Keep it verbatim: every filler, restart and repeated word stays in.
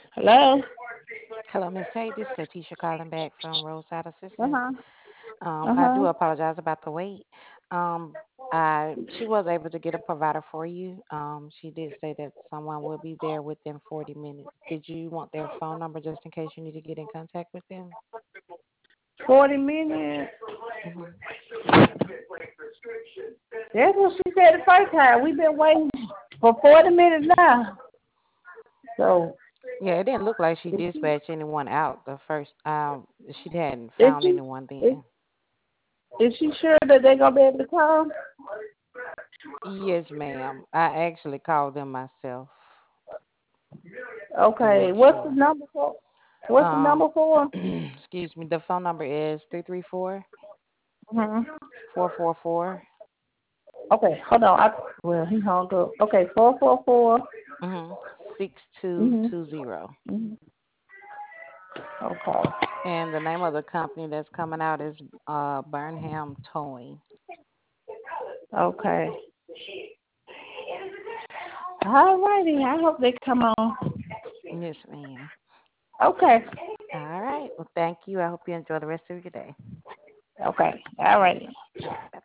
Hello? Hello, Miss Tate. This is Letitia calling back from Roadside Assistance. Uh-huh. Um, I do Uh-huh. apologize about the wait. Um, I she was able to get a provider for you. Um, she did say that someone will be there within forty minutes. Did you want their phone number just in case you need to get in contact with them? forty minutes. Hmm. That's what she said the first time. We've been waiting for forty minutes now. So, Yeah, it didn't look like she is she, dispatched anyone out the first. Um, she hadn't is found she, anyone is, then. is she sure that they're going to be able to come? Yes, ma'am. I actually called them myself to Okay. make What's the sure. number for? What's the Um, number for? excuse me. The phone number is three three four Mm-hmm. four four four Okay, hold on. I, well, he hung up. Okay, four four four. mm-hmm, six two Mhm. two zero. Mhm. Okay. And the name of the company that's coming out is uh Burnham Towing. Okay. All righty. I hope they come on. Yes, ma'am. Okay. All right. Well, thank you. I hope you enjoy the rest of your day. Okay. All righty. All right.